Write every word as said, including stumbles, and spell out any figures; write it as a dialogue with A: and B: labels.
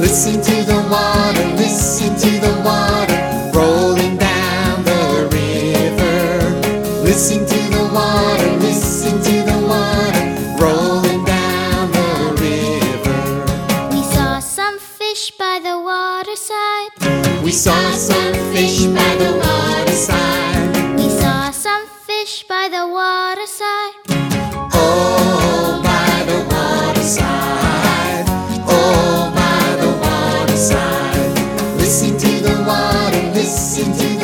A: Listen to the water, listen to the water rolling down the river. Listen to the water, listen to the water rolling down the river.
B: We saw some fish by the waterside.
A: We saw some fish by the waterside.
B: We saw some fish by the waterside.
A: Oh, by the waterside. Oh, by the waterside. Listen to the water, listen to